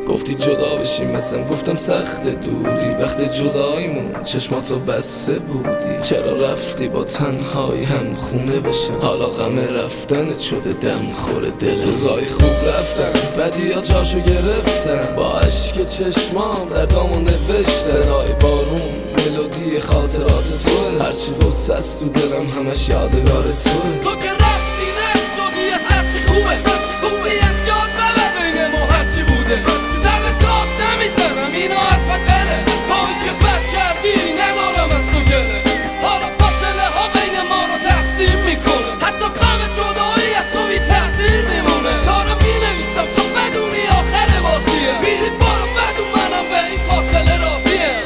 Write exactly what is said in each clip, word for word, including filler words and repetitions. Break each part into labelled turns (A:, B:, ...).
A: گفتی جدا بشیم مثلا گفتم سخت دوری، وقت جداییمون چشماتو بسته بودی. چرا رفتی با تنهایی هم خونه بشم؟ حالا غم رفتنت شده دم خوره دلم. روزای خوب رفتن بدی ها جاشو گرفتن، با عشق چشمام در دامو نوشتن. صدای بارون ملودی خاطرات توه، هرچی واسه است تو دلم همش یادگار توه.
B: تو که رفتی نشدی یه سرچی خوبه، خوبی از یاد ببر بین ما هرچی بوده. سر داد نمیزنم اینا حرف دله، با این که بد کردی ندارم از تو گله. حالا فاصله ها بین ما رو تقسیم میکنه، حتی غم جدایی از تو بی تاثیر میمونه. دارم مینویسم تو بدونی آخر بازیه، میری بارو بدون منم به این فاصله راضیه.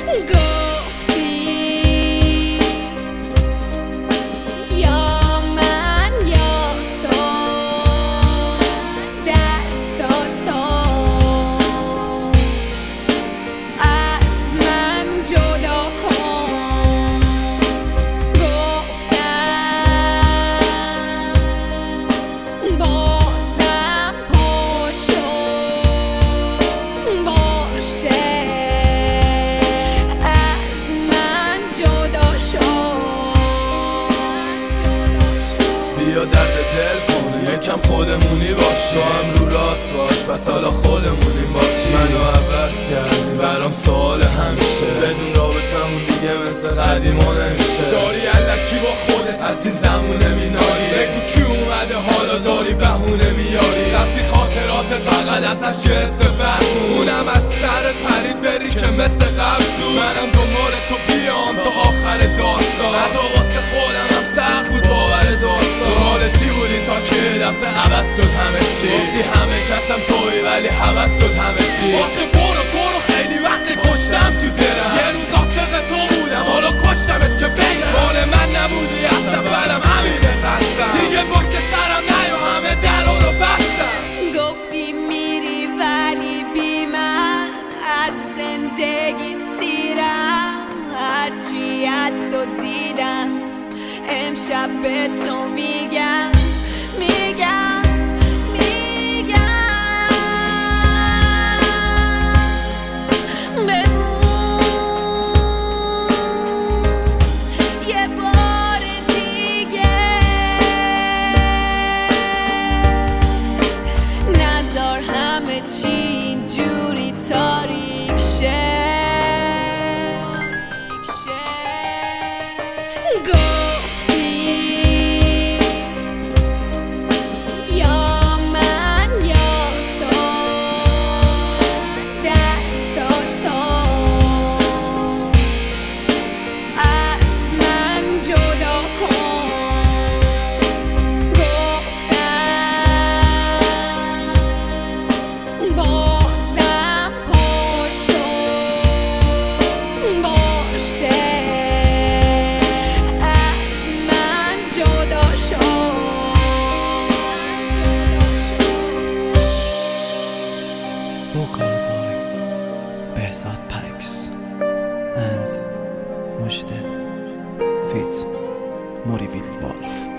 A: بیا درد دل کنه یکم خودمونی باش، تو هم رو راست باش بس حالا خودمونی باشی. منو عوض کردی برام سوال همیشه، بدون رابطمون دیگه مثل قدیما نمیشه. داری الکی با خودت از این زمونه میناری، بگو کی اومده حالا داری بهونه میاری. رفتی خاطرات فقط ازش یه حس برمون، اونم از سر پرید بری که مثل قبل زود. منم دنبال تو بیام تا آخر داستان، حتی واسه خودم هم سخت بود باور داستان. دنبال چی بودی تا که دفته عوض شد همه چی؟ گفتی همه کسم توی ولی حوض شد همه چی.
B: واسه برو تو رو خیلی وقت کشتم تو دلم، یه روز عاشق تو بودم حالا کشتمت که بگم. مال من نبودی از اولم همینه قصدم، دیگه پشت سرم نیا همه درا رو بستم.
C: گفتی میری ولی بی من از زندگی سیرم، هرچی از تو دیدم امشب به تو میگم میگم میگم بمون یه بار دیگه، نذار همه چی اینجوری تاریک شه.
D: Vocal by Behzad Pax and Mujde feat. Mori Wildwolf.